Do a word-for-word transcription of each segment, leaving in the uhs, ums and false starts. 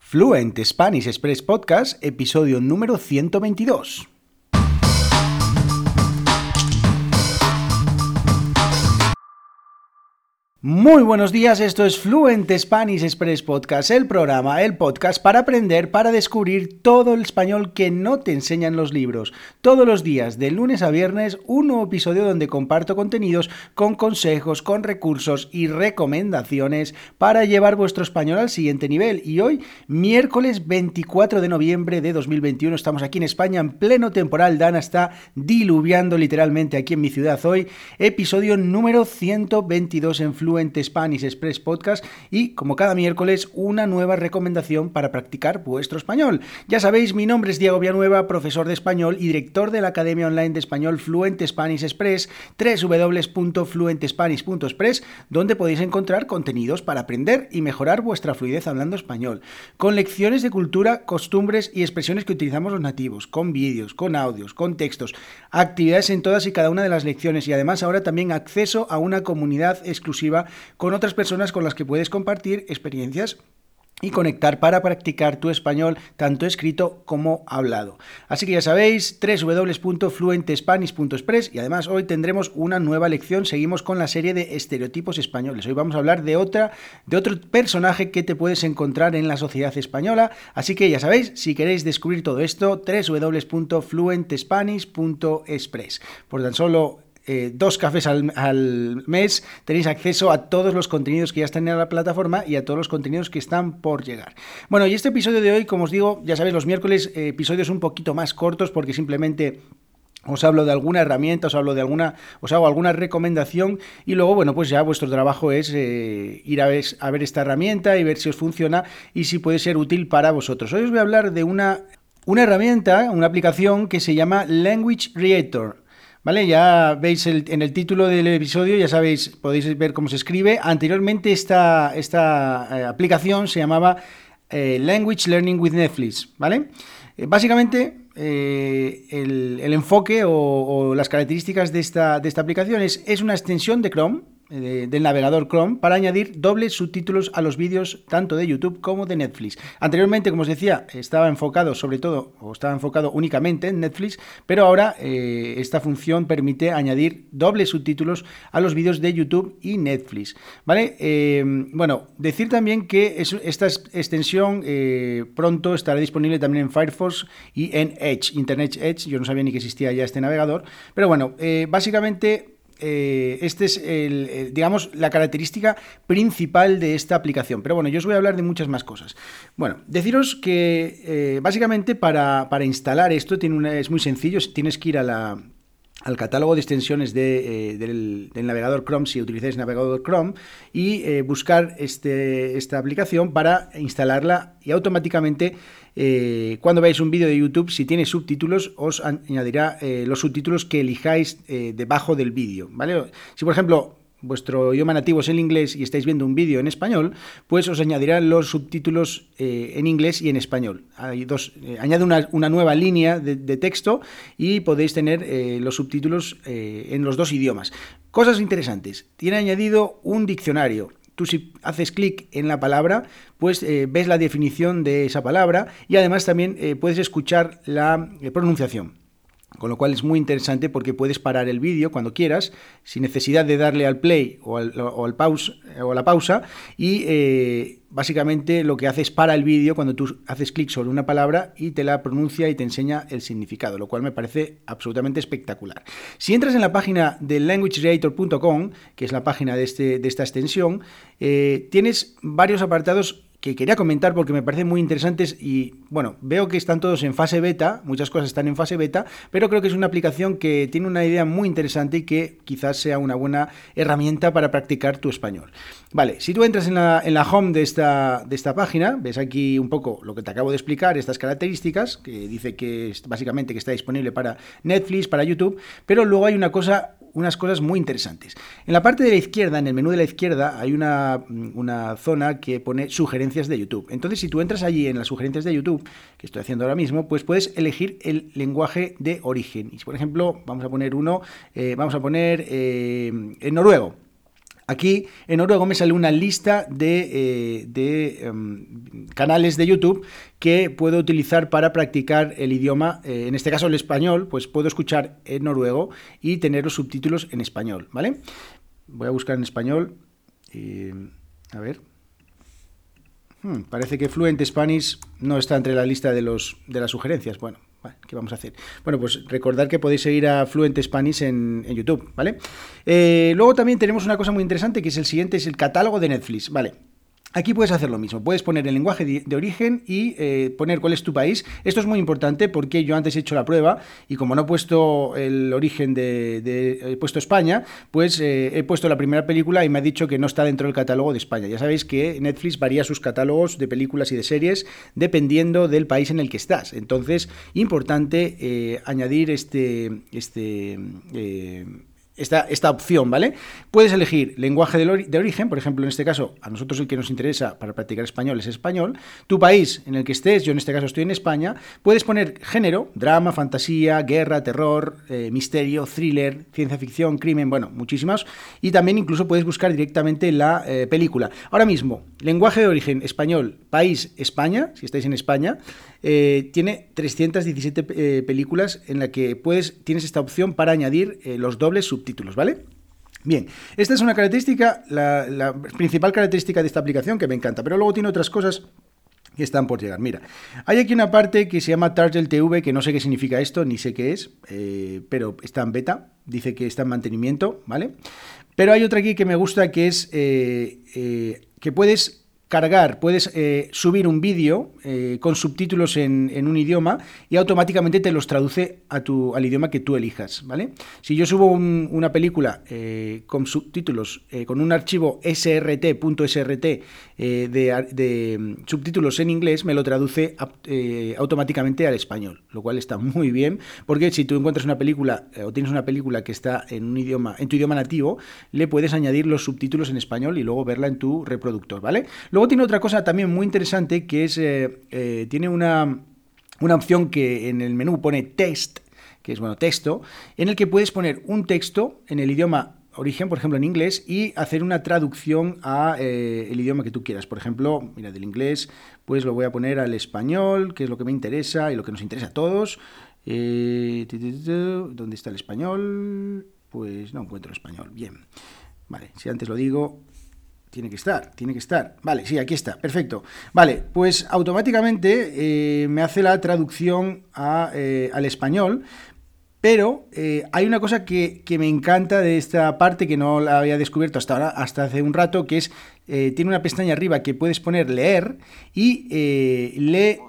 Fluent Spanish Express Podcast, episodio número ciento veintidós. Muy buenos días, esto es Fluent Spanish Express Podcast, el programa, el podcast para aprender, para descubrir todo el español que no te enseñan los libros. Todos los días, de lunes a viernes, un nuevo episodio donde comparto contenidos con consejos, con recursos y recomendaciones para llevar vuestro español al siguiente nivel. Y hoy, miércoles veinticuatro de noviembre de dos mil veintiuno, estamos aquí en España en pleno temporal. Dana está diluviando literalmente aquí en mi ciudad hoy. Episodio número ciento veintidós en Fluent Fluent Spanish Express Podcast y, como cada miércoles, una nueva recomendación para practicar vuestro español. Ya sabéis, mi nombre es Diego Villanueva, profesor de español y director de la Academia Online de Español Fluent Spanish Express, doble u doble u doble u punto fluent spanish punto express, donde podéis encontrar contenidos para aprender y mejorar vuestra fluidez hablando español, con lecciones de cultura, costumbres y expresiones que utilizamos los nativos, con vídeos, con audios, con textos, actividades en todas y cada una de las lecciones y además ahora también acceso a una comunidad exclusiva con otras personas con las que puedes compartir experiencias y conectar para practicar tu español, tanto escrito como hablado. Así que ya sabéis, doble u doble u doble u punto fluent spanish punto express, y además hoy tendremos una nueva lección. Seguimos con la serie de estereotipos españoles. Hoy vamos a hablar de otra, de otro personaje que te puedes encontrar en la sociedad española. Así que ya sabéis, si queréis descubrir todo esto, doble u doble u doble u punto fluent spanish punto express. Por tan solo Eh, dos cafés al, al mes tenéis acceso a todos los contenidos que ya están en la plataforma y a todos los contenidos que están por llegar. Bueno, y este episodio de hoy, como os digo, ya sabéis, los miércoles eh, episodios un poquito más cortos porque simplemente os hablo de alguna herramienta, os hablo de alguna, os hago alguna recomendación y luego, bueno, pues ya vuestro trabajo es eh, ir a ver, a ver esta herramienta y ver si os funciona y si puede ser útil para vosotros. Hoy os voy a hablar de una, una herramienta, una aplicación que se llama Language Creator. Vale, ya veis el, en el título del episodio, ya sabéis, podéis ver cómo se escribe. Anteriormente esta, esta eh, aplicación se llamaba eh, Language Learning with Netflix, ¿vale? Eh, básicamente eh, el, el enfoque o, o las características de esta, de esta aplicación es, es una extensión de Chrome, De, del navegador Chrome, para añadir dobles subtítulos a los vídeos tanto de YouTube como de Netflix. Anteriormente, como os decía, estaba enfocado sobre todo, o estaba enfocado únicamente en Netflix, pero ahora eh, esta función permite añadir dobles subtítulos a los vídeos de YouTube y Netflix, ¿vale? Eh, bueno, decir también que es, esta extensión eh, pronto estará disponible también en Firefox y en Edge, Internet Edge. Yo no sabía ni que existía ya este navegador, pero bueno, eh, básicamente Eh, este es el, el, digamos, la característica principal de esta aplicación. Pero bueno, yo os voy a hablar de muchas más cosas. Bueno, deciros que eh, básicamente para, para instalar esto tiene una, es muy sencillo. Tienes que ir a la, al catálogo de extensiones de, eh, del, del navegador Chrome, si utilizáis navegador Chrome, y eh, buscar este, esta aplicación para instalarla y automáticamente Eh, cuando veáis un vídeo de YouTube, si tiene subtítulos, os añadirá eh, los subtítulos que elijáis eh, debajo del vídeo, ¿vale? Si, por ejemplo, vuestro idioma nativo es el inglés y estáis viendo un vídeo en español, pues os añadirán los subtítulos eh, en inglés y en español. Hay dos, eh, añade una, una nueva línea de, de texto y podéis tener eh, los subtítulos eh, en los dos idiomas. Cosas interesantes. Tiene añadido un diccionario. Tú, si haces clic en la palabra, pues eh, ves la definición de esa palabra y además también eh, puedes escuchar la eh, pronunciación. Con lo cual es muy interesante porque puedes parar el vídeo cuando quieras, sin necesidad de darle al play o, al, o, al pause, o a la pausa, y eh, básicamente lo que hace es para el vídeo cuando tú haces clic sobre una palabra y te la pronuncia y te enseña el significado, lo cual me parece absolutamente espectacular. Si entras en la página de language creator punto com, que es la página de, este, de esta extensión, eh, tienes varios apartados que quería comentar porque me parecen muy interesantes y, bueno, veo que están todos en fase beta, muchas cosas están en fase beta, pero creo que es una aplicación que tiene una idea muy interesante y que quizás sea una buena herramienta para practicar tu español. Vale, si tú entras en la, en la home de esta, de esta página, ves aquí un poco lo que te acabo de explicar, estas características, que dice que es básicamente que está disponible para Netflix, para YouTube, pero luego hay una cosa unas cosas muy interesantes. En la parte de la izquierda, en el menú de la izquierda, hay una, una zona que pone sugerencias de YouTube. Entonces, si tú entras allí en las sugerencias de YouTube, que estoy haciendo ahora mismo, pues puedes elegir el lenguaje de origen. Y si, por ejemplo, vamos a poner uno, eh, vamos a poner eh, en noruego. Aquí en noruego me sale una lista de, eh, de um, canales de YouTube que puedo utilizar para practicar el idioma, eh, en este caso el español, pues puedo escuchar en noruego y tener los subtítulos en español, ¿vale? Voy a buscar en español, eh, a ver... Hmm, parece que Fluent Spanish no está entre la lista de, los, de las sugerencias. Bueno, vale, ¿qué vamos a hacer? Bueno, pues recordad que podéis seguir a Fluent Spanish en, en YouTube, ¿vale? Eh, luego también tenemos una cosa muy interesante que es el siguiente, es el catálogo de Netflix, ¿vale? Aquí puedes hacer lo mismo, puedes poner el lenguaje de, de origen y eh, poner cuál es tu país. Esto es muy importante porque yo antes he hecho la prueba y como no he puesto el origen de, de he puesto España, pues eh, he puesto la primera película y me ha dicho que no está dentro del catálogo de España. Ya sabéis que Netflix varía sus catálogos de películas y de series dependiendo del país en el que estás. Entonces, importante eh, añadir este... este eh, Esta, esta opción, ¿vale? Puedes elegir lenguaje de, ori- de origen, por ejemplo, en este caso, a nosotros el que nos interesa para practicar español es español, tu país en el que estés, yo en este caso estoy en España, puedes poner género, drama, fantasía, guerra, terror, eh, misterio, thriller, ciencia ficción, crimen, bueno, muchísimas, y también incluso puedes buscar directamente la eh, película. Ahora mismo, lenguaje de origen español, país España, si estáis en España, eh, tiene trescientas diecisiete eh, películas en la que puedes, tienes esta opción para añadir eh, los dobles subtítulos, ¿vale? Bien, esta es una característica, la, la principal característica de esta aplicación que me encanta, pero luego tiene otras cosas que están por llegar. Mira, hay aquí una parte que se llama Turtle T V, que no sé qué significa esto, ni sé qué es, eh, pero está en beta, dice que está en mantenimiento, ¿vale? Pero hay otra aquí que me gusta, que es eh, eh, que puedes cargar, puedes eh, subir un vídeo eh, con subtítulos en, en un idioma y automáticamente te los traduce a tu, al idioma que tú elijas, ¿vale? Si yo subo un, una película eh, con subtítulos, eh, con un archivo srt.srt eh, de, de subtítulos en inglés, me lo traduce eh, automáticamente al español, lo cual está muy bien, porque si tú encuentras una película eh, o tienes una película que está en un idioma, en tu idioma nativo, le puedes añadir los subtítulos en español y luego verla en tu reproductor, ¿vale? Luego tiene otra cosa también muy interesante que es, eh, eh, tiene una, una opción que en el menú pone text, que es, bueno, texto, en el que puedes poner un texto en el idioma origen, por ejemplo en inglés, y hacer una traducción a eh, el idioma que tú quieras. Por ejemplo, mira, del inglés, pues lo voy a poner al español, que es lo que me interesa y lo que nos interesa a todos. Eh, ¿Dónde está el español? Pues no encuentro el español. Bien. Vale, si antes lo digo... Tiene que estar, tiene que estar. Vale, sí, aquí está, perfecto. Vale, pues automáticamente eh, me hace la traducción a, eh, al español, pero eh, hay una cosa que, que me encanta de esta parte que no la había descubierto hasta ahora, hasta hace un rato, que es, eh, tiene una pestaña arriba que puedes poner leer y eh, lee...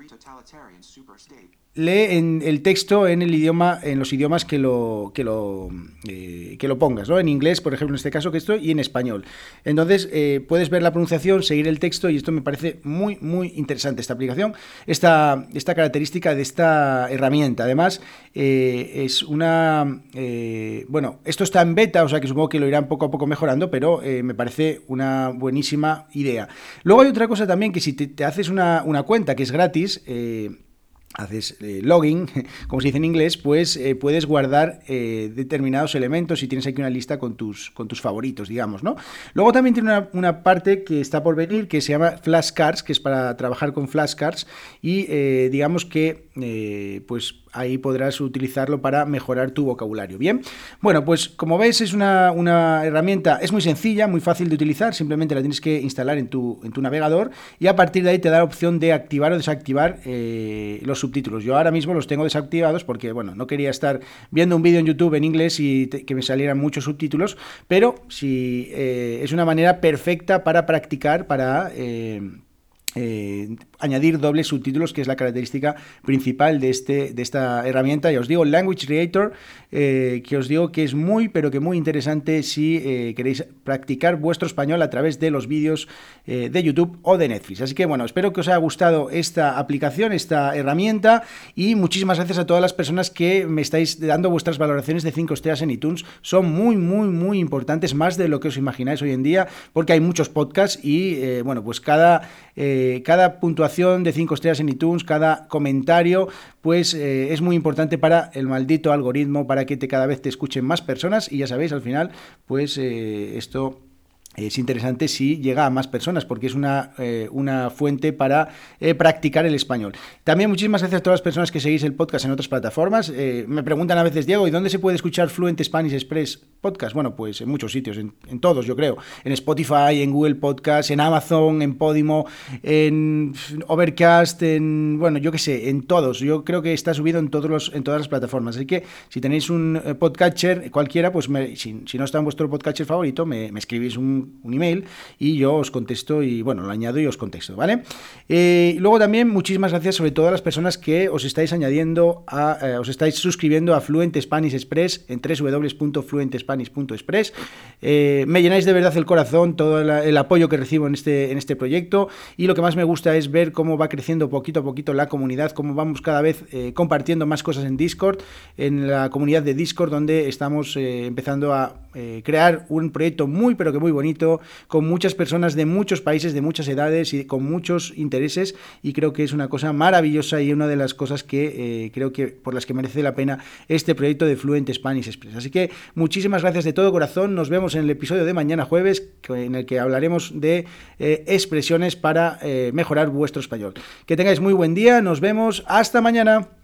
lee en el texto en el idioma, en los idiomas que lo, que lo, eh, que lo pongas, ¿no? En inglés, por ejemplo, en este caso que estoy, y en español. Entonces, eh, puedes ver la pronunciación, seguir el texto, y esto me parece muy, muy interesante, esta aplicación, esta, esta característica de esta herramienta. Además, eh, es una... Eh, bueno, esto está en beta, o sea que supongo que lo irán poco a poco mejorando, pero eh, me parece una buenísima idea. Luego hay otra cosa también, que si te, te haces una, una cuenta que es gratis, eh, haces eh, login, como se dice en inglés, pues eh, puedes guardar eh, determinados elementos y tienes aquí una lista con tus, con tus favoritos, digamos, ¿no? Luego también tiene una, una parte que está por venir que se llama flashcards, que es para trabajar con flashcards y eh, digamos que eh, pues ahí podrás utilizarlo para mejorar tu vocabulario. Bien, bueno, pues como ves es una, una herramienta, es muy sencilla, muy fácil de utilizar, simplemente la tienes que instalar en tu, en tu navegador y a partir de ahí te da la opción de activar o desactivar eh, los subtítulos. Yo ahora mismo los tengo desactivados porque, bueno, no quería estar viendo un vídeo en YouTube en inglés y te, que me salieran muchos subtítulos, pero sí eh, es una manera perfecta para practicar, para... Eh, Eh, añadir dobles subtítulos, que es la característica principal de, este, de esta herramienta. Ya os digo, Language Creator, eh, que os digo que es muy, pero que muy interesante si eh, queréis practicar vuestro español a través de los vídeos eh, de YouTube o de Netflix. Así que bueno, espero que os haya gustado esta aplicación, esta herramienta, y muchísimas gracias a todas las personas que me estáis dando vuestras valoraciones de cinco estrellas en iTunes. Son muy, muy, muy importantes, más de lo que os imagináis hoy en día, porque hay muchos podcasts y eh, bueno, pues cada... Eh, cada puntuación de cinco estrellas en iTunes, cada comentario, pues eh, es muy importante para el maldito algoritmo, para que te, cada vez te escuchen más personas, y ya sabéis, al final, pues eh, esto es interesante si llega a más personas, porque es una, eh, una fuente para eh, practicar el español. También muchísimas gracias a todas las personas que seguís el podcast en otras plataformas. Eh, me preguntan a veces, Diego, ¿y dónde se puede escuchar Fluent Spanish Express Podcast? Bueno, pues en muchos sitios, en, en todos, yo creo. En Spotify, en Google Podcast, en Amazon, en Podimo, en Overcast, en, bueno, yo qué sé, en todos. Yo creo que está subido en, todos los, en todas las plataformas. Así que si tenéis un eh, podcatcher cualquiera, pues me, si, si no está en vuestro podcatcher favorito, me, me escribís un un email y yo os contesto y bueno, lo añado y os contesto, ¿vale? Eh, y luego también muchísimas gracias sobre todo a las personas que os estáis añadiendo, a, eh, os estáis suscribiendo a Fluent Spanish Express en doble u doble u doble u punto fluent spanish punto express. Eh, me llenáis de verdad el corazón, todo el, el apoyo que recibo en este, en este proyecto, y lo que más me gusta es ver cómo va creciendo poquito a poquito la comunidad, cómo vamos cada vez eh, compartiendo más cosas en Discord, en la comunidad de Discord, donde estamos eh, empezando a eh, crear un proyecto muy pero que muy bonito, con muchas personas de muchos países, de muchas edades y con muchos intereses, y creo que es una cosa maravillosa y una de las cosas que eh, creo que por las que merece la pena este proyecto de Fluent Spanish Express. Así que muchísimas gracias de todo corazón, nos vemos en el episodio de mañana jueves, en el que hablaremos de eh, expresiones para eh, mejorar vuestro español. Que tengáis muy buen día, nos vemos, hasta mañana.